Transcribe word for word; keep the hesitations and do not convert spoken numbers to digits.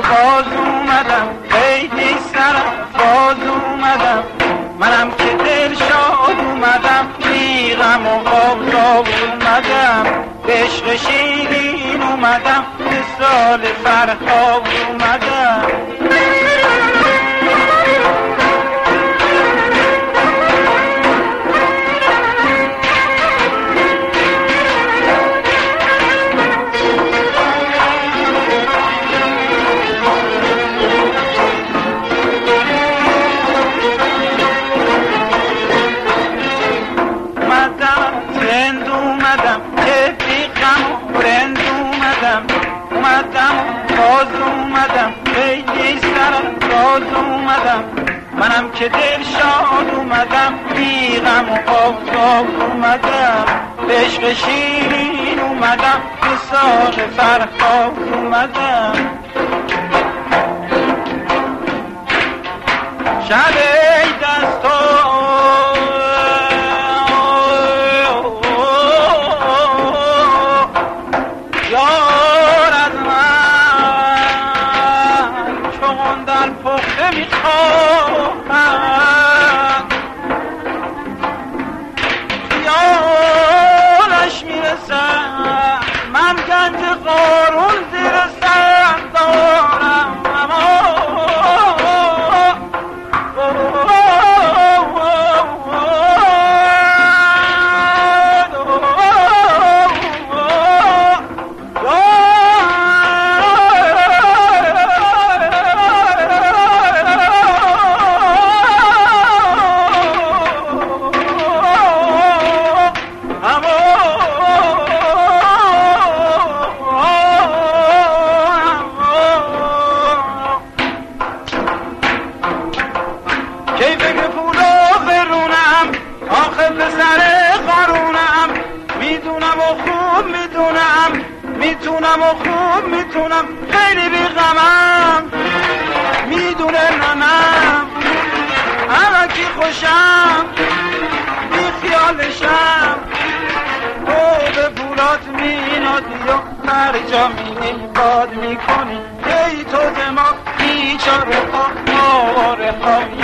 باز اومدم، خیلی سرم باز اومدم، منم که دل شاد اومدم، میغم و آفتاب اومدم، به عشق شیرین اومدم، به سال فرخاب اومدم. باز اومدم، خیلی سرم باز اومدم، منم که دل شاد اومدم، بیغم و آفتاب اومدم، به عشق شیرین اومدم، به ساق فرخاب اومدم. شب دستا خیالش میرسم، من گنج قارون زیر سر دارم، اما میتونم و خوب میتونم، خیلی بیغمم، میدونه ننم، همکی خوشم، بی خیالشم، تو به پولات مینادی و هر جا میری باد میکنی، ای تو دماغ بیچاره ها، آواره ها